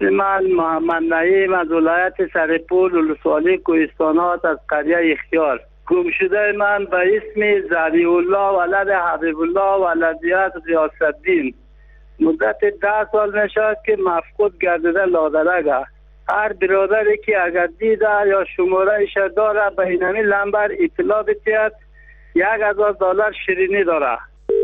اسم من محمد نعیم از ولایت سرپول ولسوالی کوهستانات از قریه اختیار. گم شده من به اسم زبی الله ولد حبیب الله ولدیت غیاث‌الدین. مدت 10 سال نشد که مفقود گردیده لادرگه. هر برادری که اگر دیده یا شماره ایش داره به اینمی لمبر اطلاع بتید. $1000 شیرینی داره.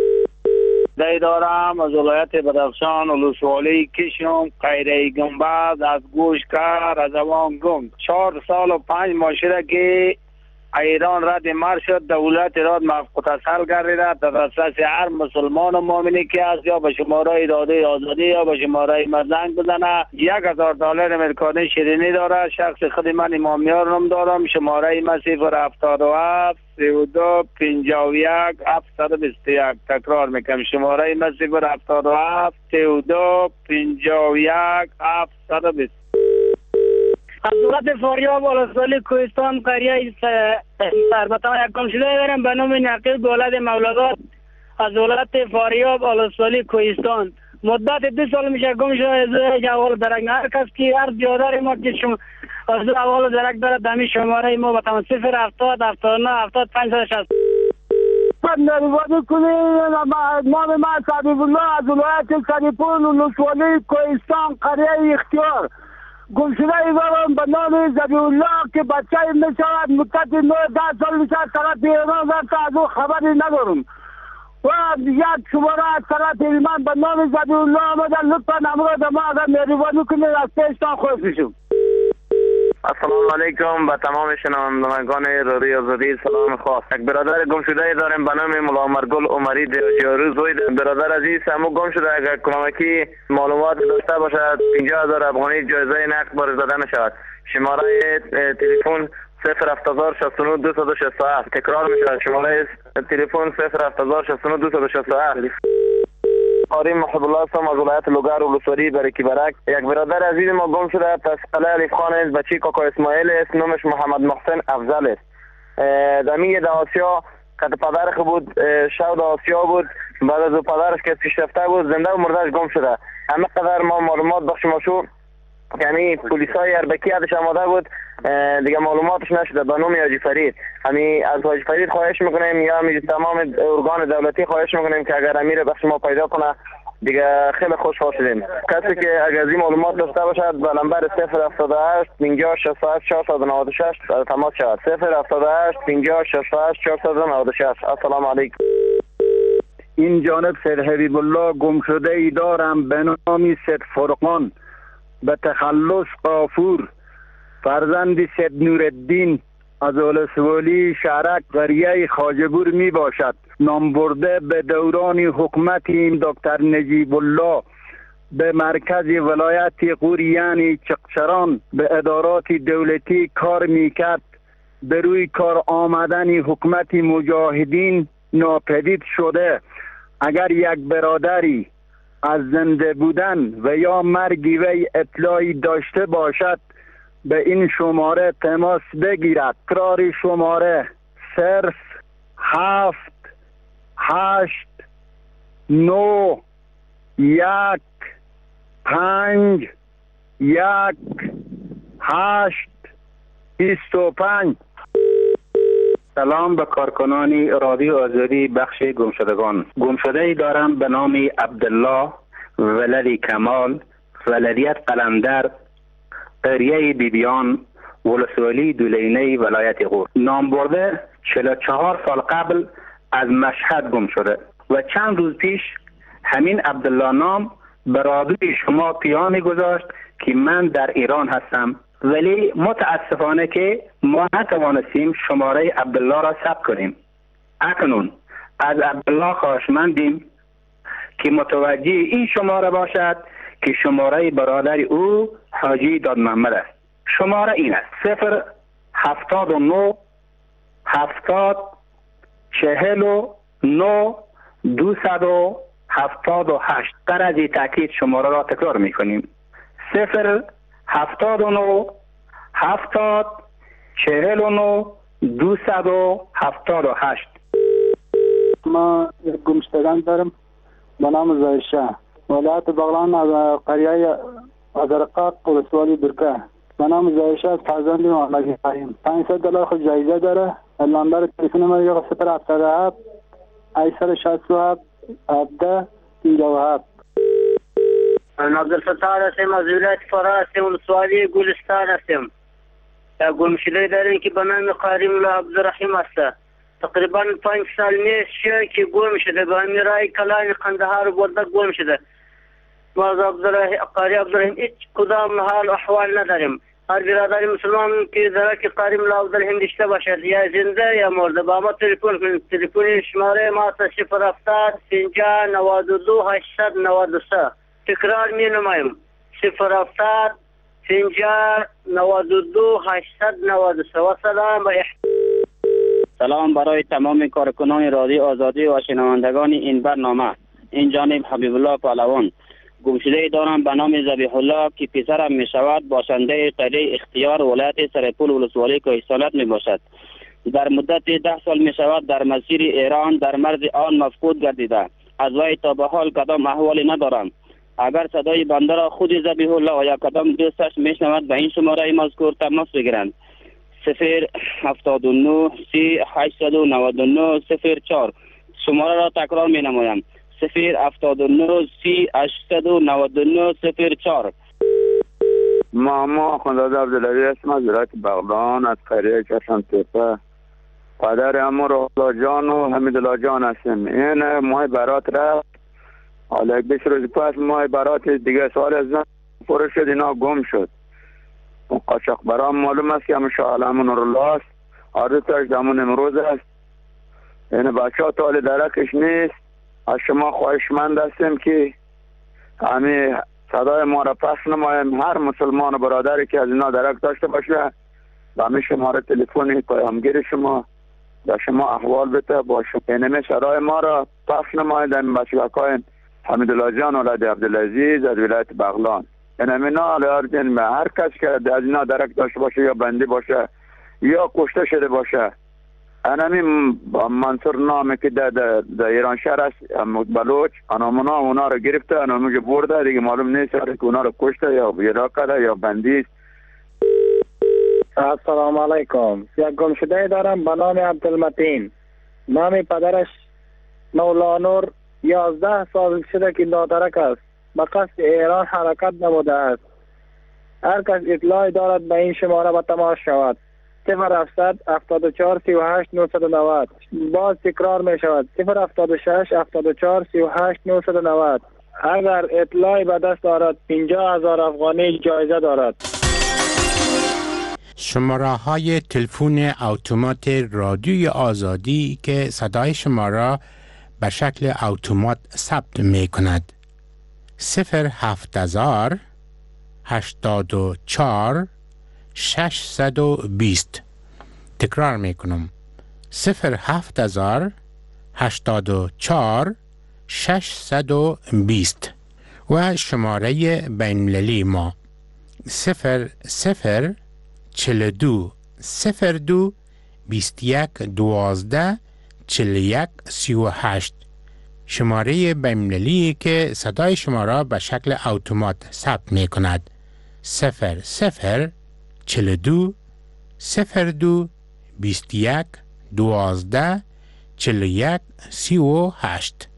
دی دارم از ولایت بدخشان ولسوالی کشم قیره گنبد از گوشکر از اوان گم 4 سال و 5 ماه شده که ایران رد مر شد. دولت ایران مفقود اصل گردیده در دسترس هر مسلمان و مؤمنی که است یا به شماره داده آزادی یا به شماره زنگ بزنه. $1000 امریکانی شیرینی داره. شخص خود من امامیار نام دارم. شماره من 077 32 51 721. تکرار میکنم شماره من 077 32 51 720. از دولت فاریاب ولسوالی کوهستان قریه سربطان یک گم شده دارم به نام نقیب ولد مولادات از ولایت فاریاب ولسوالی کوهستان. مدت 2 سال میشه گم شده. از اول درک هر کس که هر بیادر ما که شما از اول درک داره دمی شماره ما با تمام 070 79 75 60. من نریوانی کنی نام من حبیب الله از ولایت سرپول ولسوالی کوهستان قریه اختیار. گم شده ایوارم به نام زبی الله که بچه می شود مدت 9-10 سال می شود طرف ایران رفته از او خبری ندارم و یک شماره از طرف ایران به نام زبی الله آمده. لطفا امروز ما اگر مهربانی کنید از پیشتان خوش بشم. السلام علیکم به تمام شنوندگان رادیو آزادی سلام خاص. یک برادر گم شده داریم به نام مولا عمرگل عمری دیاجیارو زوید. برادر عزیز همو گم شده. اگر کمکی معلومات داشته باشد 50,000 افغانی جایزه نقد بار داده نشود. شماره تلفن 07069 267. تکرار میشه شماره تلفن 07069 267. آری محب الله هستم از ولایت لوگر ولسوالی برکی برک. یک برادر عزیز ما گم شده از قلعه الف خان است. بچه کاکا اسماعیل است. نامش محمد محسن افضل است. دمیه در آسیا که پدرش بود شود آسیا بود. بعد از پدرش که پیشرفته بود زنده و مردهش گم شده. همه قدر ما معلومات بخش ماشو یعنی پلیسای اربکی ازش آماده بود دیگه معلوماتش نشده به نام حاجی فرید. از حاجی فرید خواهش میکنیم یا تمام ارگان دولتی خواهش میکنیم که اگر امیر بخش ما پیدا کنه دیگه خیلی خوشحال شدیم. کسی که اگر از این معلومات داشته باشد به نمبر 078 50 68 496 تماس شود. 078 50 68 496. السلام علیکم. این جانب سید حبیب الله گم شده ای دارم به نام سید فرقان به تخلص قافور فرزند سید نورالدین از ولسوالی شهرک قریه خواجه‌بور می باشد. نام برده به دوران حکومت این دکتر نجیب الله به مرکز ولایت غور یعنی چقچران به ادارات دولتی کار می کرد. به روی کار آمدن حکومت مجاهدین ناپدید شده. اگر یک برادری از زنده بودن و یا مرگ وی اطلاعی داشته باشد به این شماره تماس بگیرد. تکرار شماره 0 7 8 9 1 5 1 8 25. سلام به کارکنان رادیو آزادی بخش گمشدگان. گمشده ای دارم به نام عبدالله ولدی کمال ولدیت قلندر قریه بیبیان ولسوالی دولینه ولایت غور. نام برده 44 سال قبل از مشهد گم شده و چند روز پیش همین عبدالله نام به رادیوی شما پیامی گذاشت که من در ایران هستم ولی متاسفانه که ما نتوانستیم شماره عبدالله را ثبت کنیم. اکنون از عبدالله خواهشمندیم که متوجه این شماره باشد که شماره برادر او حاجی داد محمد است. شماره این است 079 70 49 278. در از این تاکید شماره را تکرار میکنیم 079 70 49 278. ما گمشدگان دارم به نام زایشه ولایت بغلان از قریه از رقاق ولسوالی درکه. به نام زایشه از فرزند محمد کریم. $500 خود جایزه داره. نمبر تلفن ما 077 867 17 57. عبدالفتاح هستم از ولایت فرا هستم ولسوالی گلستان هستم. گمشده داریم که به نام قاری ملا عبدالرحیم است. تقریبا 5 سال میشه که گم شده. به همین رای کلان قندهار برده گم شده. ما از قاری عبدالرحیم هیچ کدام حال احوال نداریم. هر برادر مسلمان که درک قاری ملا عبدالرحیم داشته باشد یا زنده یا مرده با ما تلفن کنید. تلفن شماره ما 070 50 92 893. تکرار می نمایم 070 50 92 893. و سلام و سلام برای تمام کارکنان رادیو آزادی و شنوندگان این برنامه. این جانب حبیب الله پهلوان. گمشده دارم به نام ذبیح الله که پسرم می شود باشنده قریه اختیار ولایت سرپول ولسوالی کوهستانات می باشد. در مدت 10 سال می شود در مسیر ایران در مرز آن مفقود گردیده. از وی تا به حال کدام احوالی ندارم. اگر صدای بنده را خود ذبیح الله و یا کدام دوستش میشنود به این شماره مذکور تماس بگیرند. 079 30 899 04. شماره را تکرار می نمایم. 079 30 899 04. ماما خداداد عبدالعزیز هستم از ولایت بغلان از قریه چشم تپه. پدر امور الله جان و حمید الله جان هستم. این ماه برات رفت. حالا 20 روز پس ماه برات دیگه سال از پره شد اینا گم شد. قاچاق برام معلوم است که همون شاه عالم نورالله است. آرزوش همون امروز است. این بچه ها تا درکش نیست. از شما خواهشمند هستیم که همین صدای ما را پخش نماییم. هر مسلمان و برادری که از اینا درک داشته باشه و همین شماره تلفنی پیامگیر شما به شما احوال بده باشه. اینمی صدای ما را پخش نمایید. این بچگاه‌های حمیدالله جان ولد عبدالعزیز از ولایت بغلان. اینمی نه هر کس که از اینا درک داشته باشه یا بندی باشه یا کشته شده باشه. اینمی منصور نامی که در ایران شهر است بلوچ انامونا اونا رو گرفته انامونا برده دیگه معلوم نیست که اونا رو کشته یا بیرا کرده یا بندی است. السلام علیکم. یک گمشده دارم به نام عبدالمتین. نام پدرش مولانور 11 سال شده که نادرک است. به قصد ایران حرکت نموده است. هر کس اطلاعی دارد به این شماره به تماس شود. 070 74 38 990. باز تکرار می شود 076 74 38 990. اگر اطلاعی به دست دارد 50,000 افغانی جایزه دارد. شماره های تلفن اتومات رادیوی آزادی که صدای شما را به شکل اتومات ثبت می کند 070 84 620. تکرار می کنم 070 84 620 و شماره بین‌المللی ما 00 42 02 21 12 41 38. شماره بین‌المللی که صدای شما را به شکل اتومات ثبت می کند 00 42 02 21 12 41 38.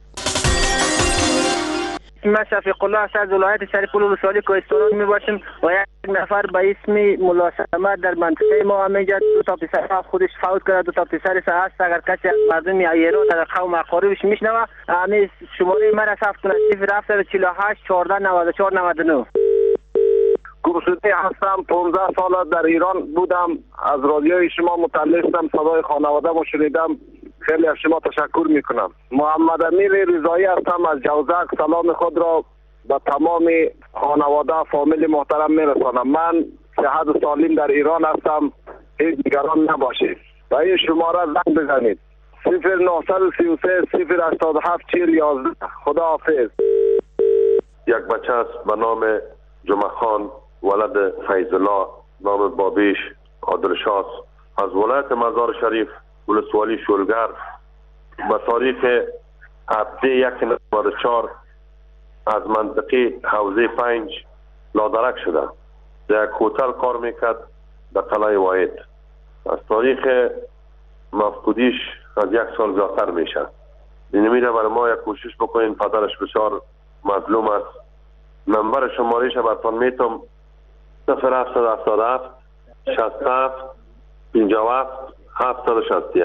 ما شفیق الله از ولایت سرپول ولسوالی کوهستانات می باشیم و یک نفر به اسم ملا صمد در منطقه ما همینجا 2 تا پسر خودش فوت کرده. 2 تا پسرش هست. اگر کسی از مردم ایران در قوم اقاربش میشنوه همین شماره من را ثبت کنه 048 14 94 99. گمشده هستم. 15 سال در ایران بودم. از رادیوی شما مطلع شدم. صدای خانواده ما شنیدم. خیلی از شما تشکر میکنم. محمد امیر رضایی هستم از جوزک. سلام خود را به تمام خانواده فامیل محترم میرسانم. من صحت و سالم در ایران هستم. هیچ نگران نباشید. و این شماره زنگ بزنید 0933 087 4011. خدا حافظ. یک بچه است به نام جمعه خان ولد فیض الله نام بابیش عادلشاس از ولایت مزار شریف ولسوالی شولگر به تاریخ 7/1/94 از منطقه حوزه 5 نادرک شده. در یک هتل کار میکرد در قلعه واحد. از تاریخ مفقودیش از 1 سال زیادتر میشه. این میره برای ما یک کوشش بکنین. پدرش بسیار مظلوم است. نمبر شمارش براتون میتم 0777 67 57 761.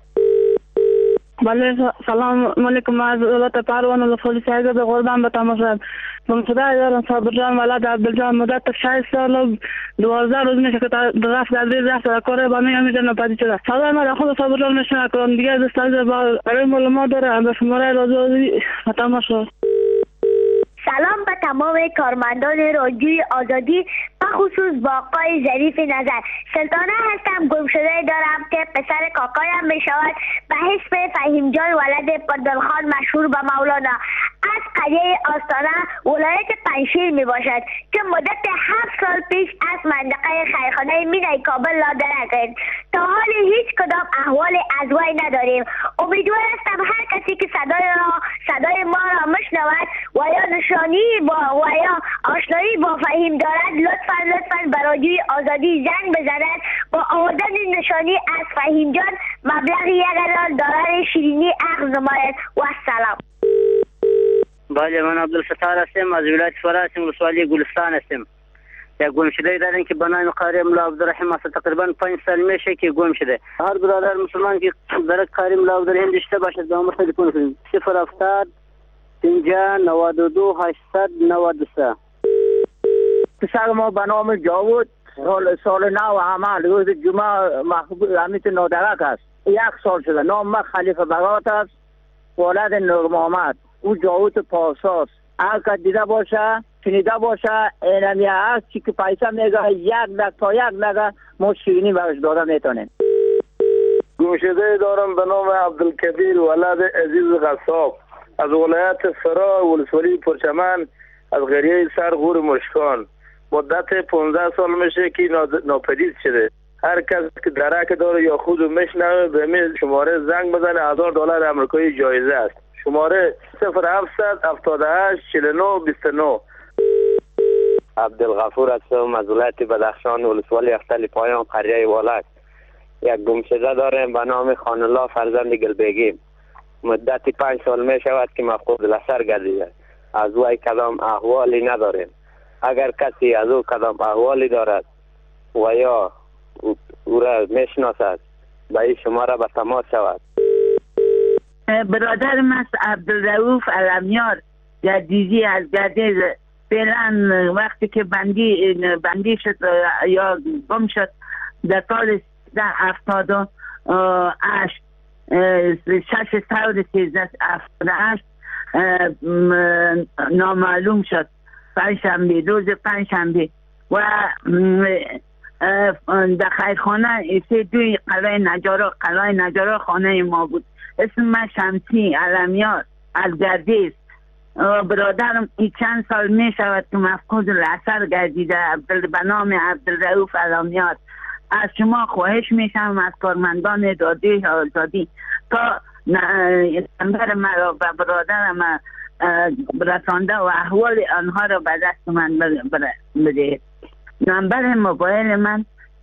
بله سلام علیکم. از ولایت پروان ولسوالی سایگه به قربان به تماشا گمشده دارم. صابر جان ولد عبدالجان مدت 6 سال و 12 روز میشه که رفت در دیر رفت در کار با میگم میشه نپدید شده. صدای ما خود صابر جان نشنه کنم دیگه دستاویز برای معلومات داره به شماره رادیویی به تماشا. سلام به تمام کارمندان رادیوی آزادی بخصوص با آقای ظریف نظر. سلطانه هستم. گمشده دارم که پسر کاکایم می شود به اسم فهیم جان ولد پدرخان مشهور به مولانا از قریه آستانه ولایت پنجشیر می باشد که مدت 7 سال پیش از منطقه خیرخانه مینای کابل نادرک است. تا حال هیچ کدام احوال از وی نداریم. امیدوار هستم هر کسی که صدای ما را مشنود و یا نشانی با و یا آشنایی با فهیم دارد لطفاً به رادیوی آزادی زنگ بزند. با آوردن نشانی از فهیم جان مبلغ 1,000 دلار شیرینی اخذ نماید. و السلام. بله من عبدالستار هستم. از ولایت فرا هستم. ولسوالی گلستان هستم. یک گم شده دارین که به نام قاری ملا عبدالرحیم است. تقریبا 5 سال میشه که گم شده. هر برادر مسلمان که در قاری ملا عبدالرحیم داشته باشد به ما تلفن کنید. 070 50 92 893. پسر ما به نام جاوید سال نو عمل روز جمعه محبوب امیت نادرک است. 1 سال شده. نام ما خلیفه بغات است. ولد نور محمد. او جاوید پاساست. هر که دیده باشه شنیده باشه اینمیه هست چی که پیسه میگه 1 لک تا 1 لک ما شیرینی برش داده میتونیم. گمشده دارم به نام عبدالکبیر ولد عزیز غصاب از ولایت فرا ولسوالی پرچمن از قریه سرغور مشکان. مدت 15 سال میشه که ناپدید شده. هر کس که درک داره یا خود میشنوه به می شماره زنگ بزنه. 1000 دلار آمریکایی جایزه است. شماره 0700 78 49 29. عبدالغفور هستم از ولایت بدخشان ولسوالی اختل پایان قریه والک. یک گمشده داریم به نام خان الله فرزند گلبگی. مدت 5 سال می شود که مفقود الاثر گردیده. از وی کدام احوالی نداریم. اگر کسی از او کدام احوالی دارد و یا او را میشناسد به این شماره به تماس شود. برادرم است عبدالرؤوف علمیار جدیدی از گردیز. فعلا وقتی که بندی شد یا گم شد در سال 1378 6 سال 1378 نامعلوم شد. روز پنجشنبه و در خیرخانه 32 قلعه نجارا خانه ما بود. اسم شمسی علمیار از گردیز. برادرم این چند سال می شود که مفقود الاثر گردیده به نام عبدالرؤوف علمیار. از شما خواهش میشم از کارمندان رادیوی آزادی تا نمبر مرا و برادرم رسانده و احوال آنها را به دست من بدهید. نمبر موبایل من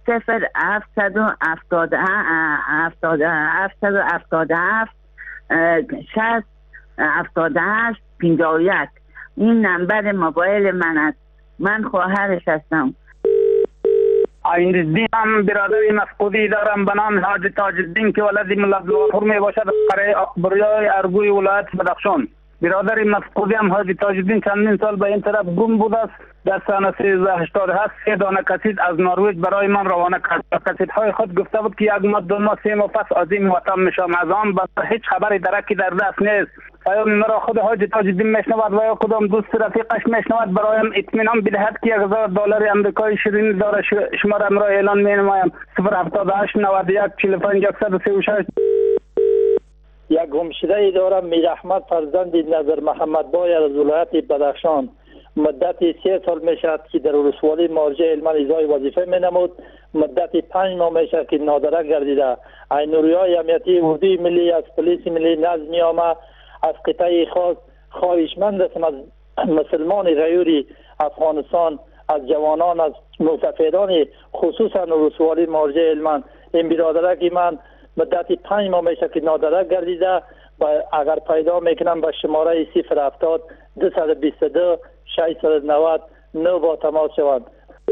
0777 60 78 51. این نمبر موبایل من است. من خواهرش هستم. آیندین هم برادری مفقودی دارم به نام حاج تاج الدین که ولد ملا عبدالغفور می باشد قریه اکبریای ارگوی ولایت بدخشان. برادری مفقودی هم حاج تاج الدین چندین سال به این طرف گم بوده است. در سال 1387 3 دانه کسید از نروژ برای من روانه کرد. کسیدهای خود گفته بود که 1 ماه 2 ماه 3 ماه پس از این وطن میشم. از آن هیچ خبری درکی در دست نیست. پیام مرا خود حاج تاج الدین میشنود و یا کدام دوست رفیقش میشنود برایم اطمینان بدهد که 1000 دلار آمریکایی شیرینی داره. شماره را اعلان مینمایم 078 91 45 136. یک گمشده دارم میر احمد فرزند نظر محمد بای از ولایت بدخشان. مدت 3 سال می شود که در ولسوالی مرجع علم اجرای وظیفه می نمود. مدت 5 ماه می شود که نادرک گردیده. عینوریای امنیتی اردوی ملی از پلیس ملی نظمی آمد از قطعه خاص خواهشمند هستم از مسلمان غیوری افغانستان، از جوانان، از مستفیدان خصوصا ولسوالی مرجع علمان. این برادرک من مدت 5 ماه میشه که نادرک گردیده و اگر پیدا میکنم به شماره 070 222 690 9 با تماس شوند.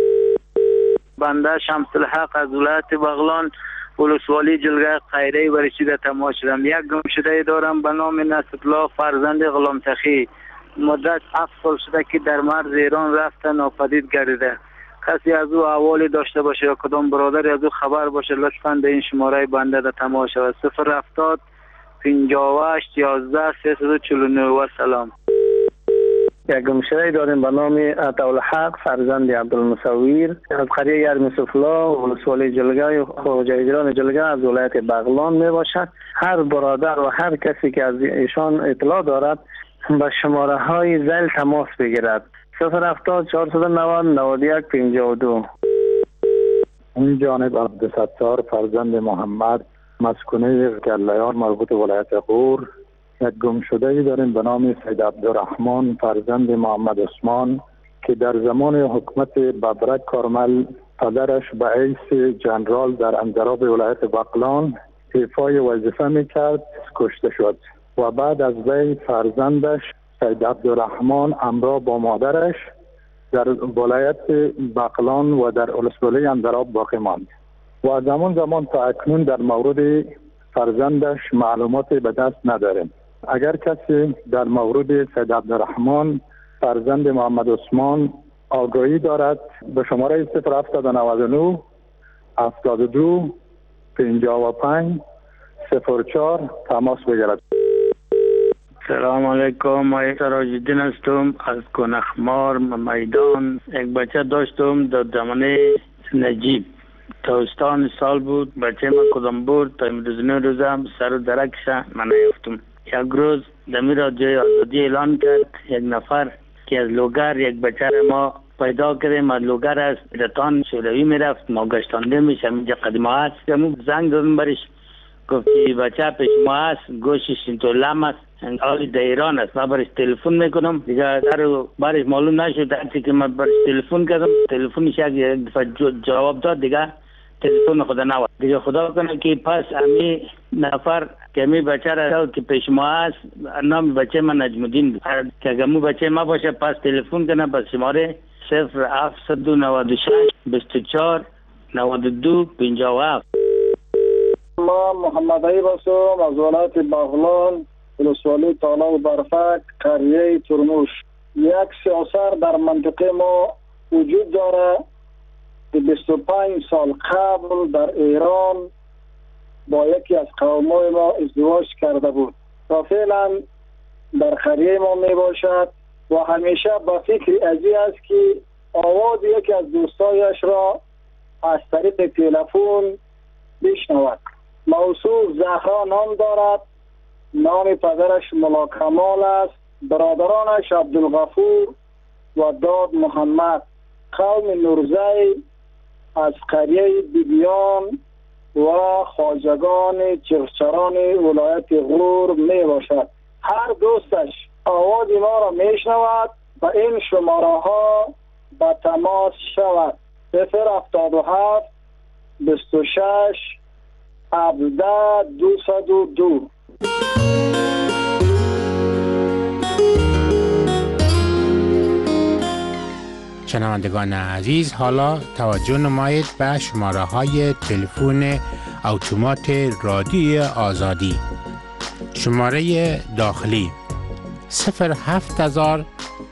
بنده شمس الحق از ولایت بغلان ولسوالی جلگه خیری و رشید تماس شدم. یک گمشده دارم به نام نصرالله فرزند غلام تخی. مدت 7 سال شده که در مرز ایران رفته ناپدید گردیده. کسی از او احوالی داشته باشه یا کدام برادری از او خبر باشه لطفاً به این شماره بنده در تماس شود. 070 58 11 349 و سلام. یک گمشده داریم به نام عطاالحق فرزند عبدالمصور از قریه یرمسفلا ولسوالی جلگه خواجه اجران جلگه از ولایت بغلان می باشد. هر برادر و هر کسی که از ایشان اطلاع دارد به شماره های ذیل تماس بگیرد. 070 490 91 52. این جانب عبدالستار فرزند محمد مسکونه گلیان مربوط ولایت غور. یک گمشده داریم به نام سید عبدالرحمن فرزند محمد عثمان که در زمان حکومت ببرک کارمل پدرش به حیث جنرال در انضراب ولایت بغلان ایفای وظیفه میکرد، کشته شد و بعد از وی فرزندش سید عبدالرحمن همراه با مادرش در ولایت بغلان و در ولسوالی انضراب باقی ماند و از زمان تا اکنون در مورد فرزندش معلومات به دست نداریم. اگر کسی در مورد سید عبدالرحمن فرزند محمد عثمان آگاهی دارد به شماره 0799 72 55 04 تماس بگیرد. سلام علیکم، ما سراج‌الدین هستم از کنخمار میدان. یک بچه داشتم در زمانه نجیب تابستان سال بود. بچه ما کدام بود تا امروز روزم سر و درکش من نیفتم. یک روز دمی را جای آزادی اعلان کرد. یک نفر که از لوگر یک بچه ما پیدا کردیم. از لوگر از رتان شوروی میرفت ما گشتانده میشم اینجا قدیمه هست. زنگ دادم برش گفتی بچه پیش ما هست، گوشش اینطور لم است، حالی در ایران است. من برش تلفن میکنم دیگه در برش معلوم نشد. هرچی که من برش تلفن کردم تلفنش یک دفعه جواب داد دیگه تلفن خدا نواد دیگه. خدا کنه که پس امی نفر که امی بچه را که پیش ما هست نام بچه من نجم الدین بود که اگه مو بچه ما باشه پس تلفن کنه پس شماره 0796 24 92 57. ما محمد عیب هستم از ولایت بغلان ولسوالی تالاب برفک قریه ترموش. یک سیاسر در منطقه ما وجود داره که 25 سال قبل در ایران با یکی از قومای ما ازدواج کرده بود و فعلا در قریه ما می باشد و همیشه با فکر ازی است که آواز یکی از دوستایش را از طریق تلفن بشنود. موصوف زهرا نام دارد. نام پدرش ملا کمال است. برادرانش عبدالغفور و داد محمد. قوم نورزی از قریه بیبیان و خواجگان چغچران ولایت غور می باشد. هر دوستش آواز ما را می شنود و این شماره ها به تماس شود. 077 26 17 202. شنوندگان عزیز، حالا توجه نمایید به شماره های تلفن اتومات رادیوی آزادی. شماره داخلی 07000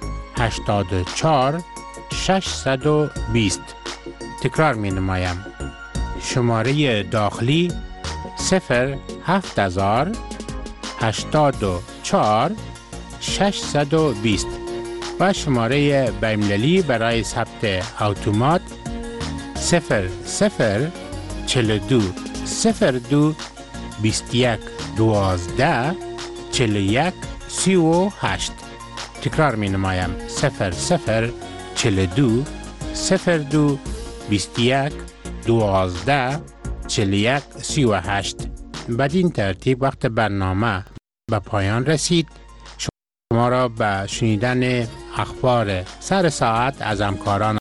84 620. تکرار می نمایم. شماره داخلی 07000 84 620 و شماره بین‌المللی برای ثبت اتومات 0042 02 21 12 41 38. تکرار می نمایم. 0042 02 21 12 41 38. بدین ترتیب وقت برنامه به پایان رسید. شما را به شنیدن اخبار سر ساعت از همکاران